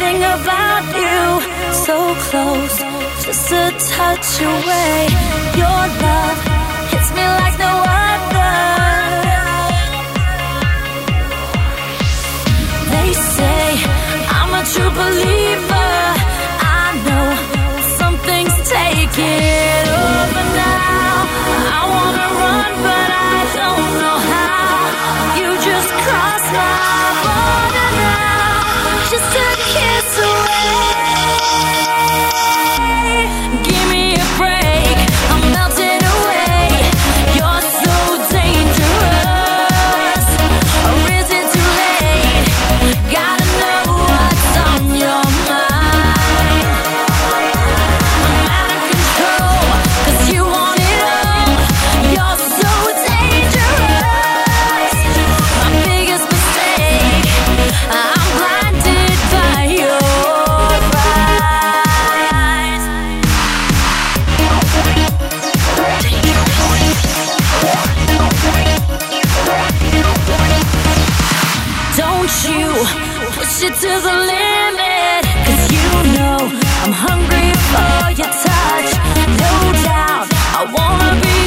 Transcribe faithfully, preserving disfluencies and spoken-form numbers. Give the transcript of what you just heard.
everything about you. So close, just a touch away. Your love hits me like no other. They say I'm a true believer. I know something's taking over now. I wanna run, but I don't know how. You just cross my border now, just a kiss away. Give me a break, I'm melting away. You're so dangerous, or is it too late? Gotta know what's on your mind. I'm out of control, 'cause you want it all. You're so dangerous, my biggest mistake. I'm blinded by your eyes. Don't you push it to the limit, 'cause you know I'm hungry for your touch. No doubt I wanna be